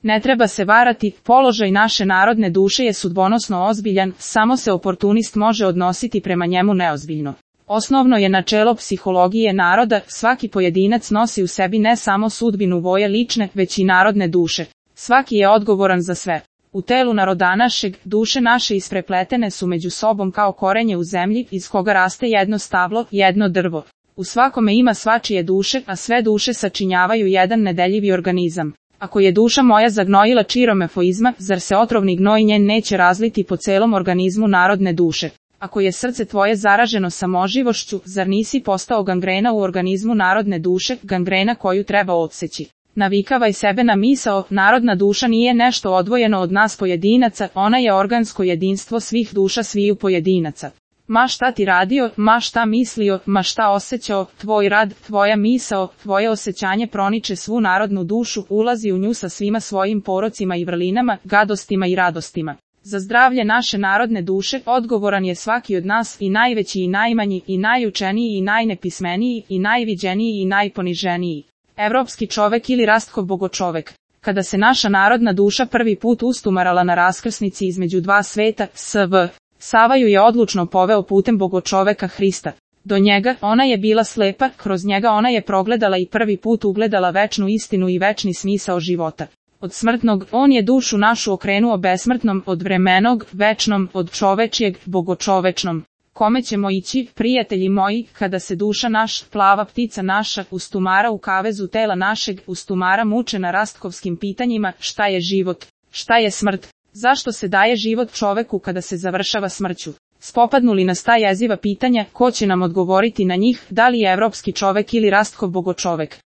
Ne treba se varati, položaj naše narodne duše je sudbonosno ozbiljan, samo se oportunist može odnositi prema njemu neozbiljno. Osnovno je načelo psihologije naroda, svaki pojedinac nosi u sebi ne samo sudbinu voje lične, već i narodne duše. Svaki je odgovoran za sve. U telu naroda našeg, duše naše isprepletene su među sobom kao korenje u zemlji, iz koga raste jedno stablo, jedno drvo. U svakome ima svačije duše, a sve duše sačinjavaju jedan nedeljivi organizam. Ako je duša moja zagnojila čirom efoizma, zar se otrovni gnoj njen neće razliti po celom organizmu narodne duše? Ako je srce tvoje zaraženo samoživošću, zar nisi postao gangrena u organizmu narodne duše, gangrena koju treba odseći? Navikavaj sebe na misao, narodna duša nije nešto odvojeno od nas pojedinaca, ona je organsko jedinstvo svih duša sviju pojedinaca. Ma šta ti radio, ma šta mislio, ma šta osjećao, tvoj rad, tvoja misao, tvoje osjećanje proniče svu narodnu dušu, ulazi u nju sa svima svojim porocima i vrlinama, gadostima i radostima. Za zdravlje naše narodne duše odgovoran je svaki od nas, i najveći i najmanji, i najučeniji i najnepismeniji, i najviđeniji i najponiženiji. Evropski čovek ili Rastkov bogočovek. Kada se naša narodna duša prvi put ustumarala na raskrsnici između dva sveta, S.V. Sava ju je odlučno poveo putem bogočoveka Hrista. Do njega, ona je bila slepa, kroz njega ona je progledala i prvi put ugledala večnu istinu i večni smisao života. Od smrtnog, on je dušu našu okrenuo besmrtnom, od vremenog, večnom, od čovečijeg, bogočovečnom. Kome ćemo ići, prijatelji moji, kada se duša naš, plava ptica naša, ustumara u kavezu tela našeg, ustumara mučena rastkovskim pitanjima, šta je život, šta je smrt, zašto se daje život čoveku kada se završava smrću? Spopadnuli nas ta jeziva pitanja, ko će nam odgovoriti na njih, da li je evropski čovek ili Rastkov bogočovek?